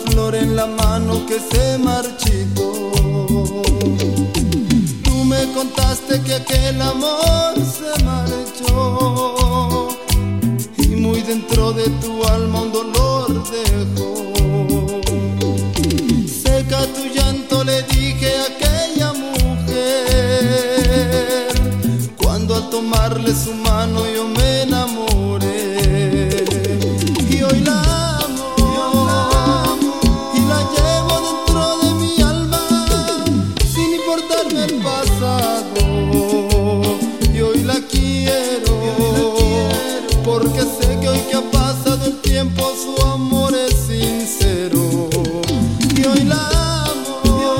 flor en la mano que se marchitó. Tú me contaste que aquel amor se marchó y muy dentro de tu alma un dolor dejó. Seca tu llanto, le dije a aquella mujer, cuando al tomarle su mano yo me enamoré. Y hoy la amo, y la llevo dentro de mi alma, sin importarme el pasado. Y hoy la quiero, porque sé que hoy que ha pasado el tiempo su amor es sincero. Y hoy la amo,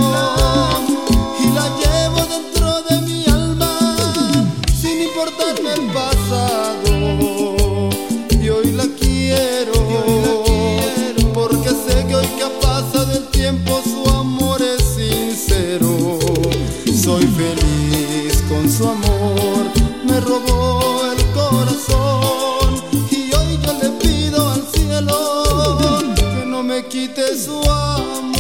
y la llevo dentro de mi alma, sin importarme el pasado. Y hoy la quiero, porque sé que hoy que ha pasado el tiempo su amor es sincero. Soy feliz con su amor, me robó el corazón, y hoy yo le pido al cielo que no me quite su amor.